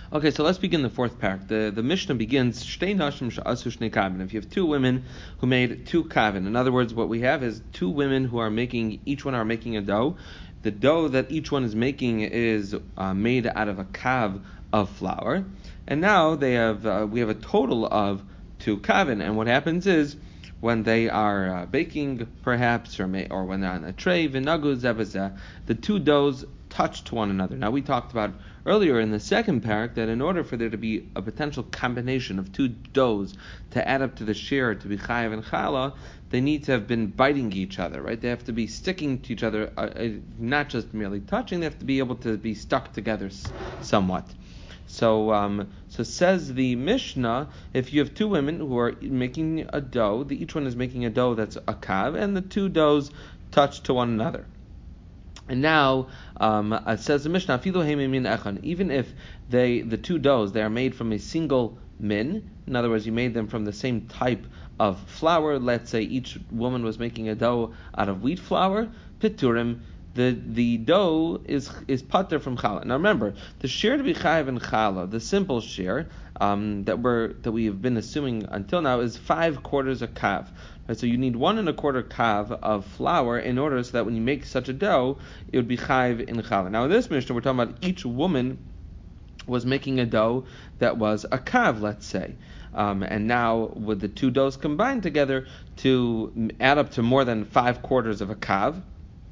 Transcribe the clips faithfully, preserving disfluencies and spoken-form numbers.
Okay, so let's begin the fourth parak. The the Mishnah begins, Shtei nashim she'asu shnei kavin. If you have two women who made two kavin, in other words, what we have is two women who are making, each one are making a dough. The dough that each one is making is uh, made out of a kav of flour, and now they have uh, we have a total of two kavin. And what happens is, when they are uh, baking, perhaps, or may, or when they're on a tray, v'nagu zevazeh, the two doughs touch to one another. Now we talked about earlier in the second parak that in order for there to be a potential combination of two doughs to add up to the share to be chayav and chala, they need to have been biting each other, right? They have to be sticking to each other, uh, uh, not just merely touching. They have to be able to be stuck together s- somewhat. So, um, so says the Mishnah, if you have two women who are making a dough, the, each one is making a dough that's a kav, and the two doughs touch to one another. And now, um, it says the Mishnah, even if they, the two doughs, they are made from a single min, in other words, you made them from the same type of flour, let's say each woman was making a dough out of wheat flour, piturim, the the dough is is pater from challah. Now remember, the share to be chayav and challah, the simple share um, that we're that we have been assuming until now is five quarters of kav. Right, so you need one and a quarter kav of flour in order so that when you make such a dough, it would be chayav in challah. Now in this Mishnah, we're talking about each woman was making a dough that was a kav, let's say. Um, and now with the two doughs combined together to add up to more than five quarters of a kav.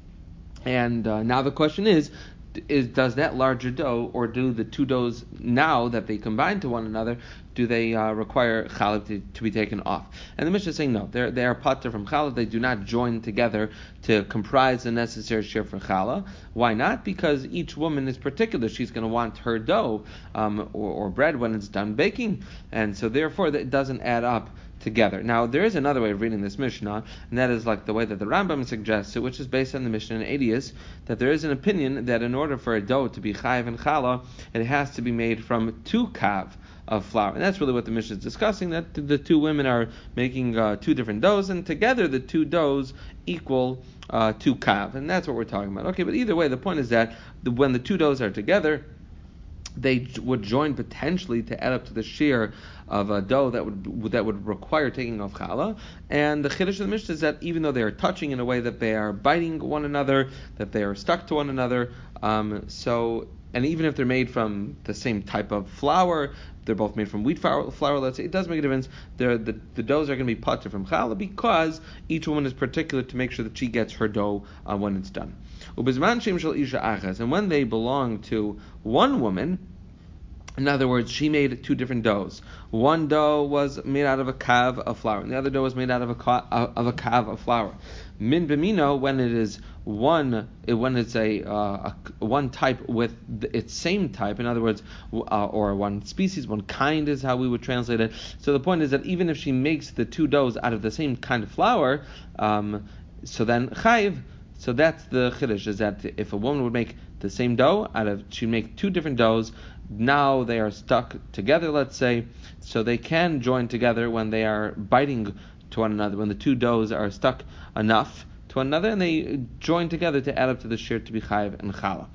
And uh, now the question is, is does that larger dough, or do the two doughs, now that they combine to one another, do they uh, require challah to, to be taken off? And the Mishnah is saying no, they're, they are pater from challah. They do not join together to comprise the necessary share for challah. Why not? Because each woman is particular. She's going to want her dough um, or, or bread when it's done baking, and so therefore it doesn't add up together. Now, there is another way of reading this Mishnah, and that is like the way that the Rambam suggests it, which is based on the Mishnah in Eidius, that there is an opinion that in order for a dough to be chayav and challah, it has to be made from two kav of flour. And that's really what the Mishnah is discussing, that the two women are making uh, two different doughs, and together the two doughs equal uh, two kav. And that's what we're talking about. Okay, but either way, the point is that the, when the two doughs are together, they would join potentially to add up to the share of a dough that would that would require taking off challah. And the chiddush of the Mishnah is that even though they are touching in a way that they are biting one another, that they are stuck to one another, um, so and even if they're made from the same type of flour, they're both made from wheat flour, flour let's say, it does make a difference. The the, the doughs are going to be pater from challah because each woman is particular to make sure that she gets her dough uh, when it's done. And when they belong to one woman, in other words, she made two different doughs. One dough was made out of a kav of flour, and the other dough was made out of a of a kav of flour. Min b'mino, when it is one, when it's a, uh, a one type with the, its same type, in other words, uh, or one species, one kind is how we would translate it. So the point is that even if she makes the two doughs out of the same kind of flour, um, so then chayiv. So that's the chiddush, is that if a woman would make the same dough out of, she'd make two different doughs. Now they are stuck together, let's say, so they can join together when they are biting to one another, when the two doughs are stuck enough to one another, and they join together to add up to the share to be chayiv and challah.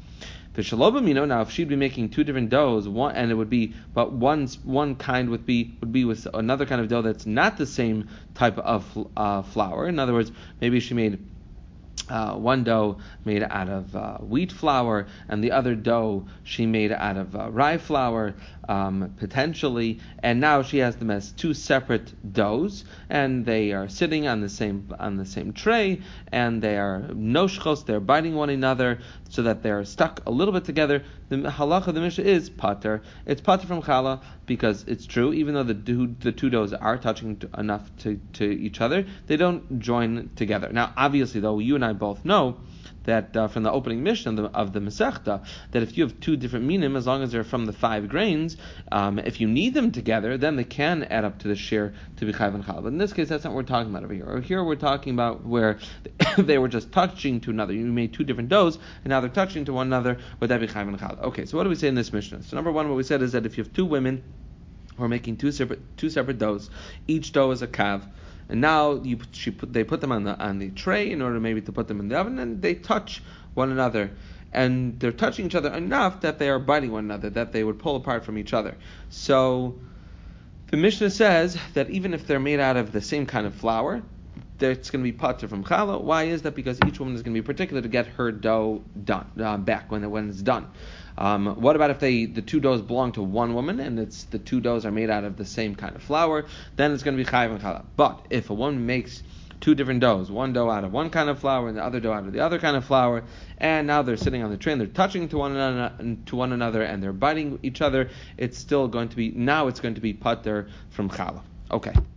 Now, if she'd be making two different doughs, one, and it would be, but one one kind would be would be with another kind of dough that's not the same type of uh, flour. In other words, maybe she made Uh, one dough made out of uh, wheat flour, and the other dough she made out of uh, rye flour, um, potentially, and now she has them as two separate doughs, and they are sitting on the same on the same tray, and they are noshchos, they're biting one another, so that they're stuck a little bit together. The halacha of the Mishnah is pater. It's pater from challah because it's true, even though the two, the two doughs are touching to, enough to, to each other, they don't join together. Now, obviously, though, you and I both know that uh, from the opening Mishnah of the, of the Masechta, that if you have two different minim, as long as they're from the five grains, um, if you need them together, then they can add up to the share to be chayav and challah. But in this case, that's not what we're talking about over here. Over here, we're talking about where they were just touching to another. You made two different doughs, and now they're touching to one another. Would that be chayav and challah? Okay, so what do we say in this Mishnah? So number one, what we said is that if you have two women who are making two separate two separate doughs, each dough is a kav. And now you she put, they put them on the on the tray in order maybe to put them in the oven, and they touch one another. and they're touching each other enough that they are biting one another, that they would pull apart from each other. So the Mishnah says that even if they're made out of the same kind of flour, it's going to be pater from challah. Why is that? Because each woman is going to be particular to get her dough done uh, back when, when it's done. Um, what about if they the two doughs belong to one woman and it's the two doughs are made out of the same kind of flour? Then it's going to be chayiv and challah. But if a woman makes two different doughs, one dough out of one kind of flour and the other dough out of the other kind of flour, and now they're sitting on the tray and they're touching to one another, to one another and they're biting each other, it's still going to be now it's going to be pater from challah. Okay.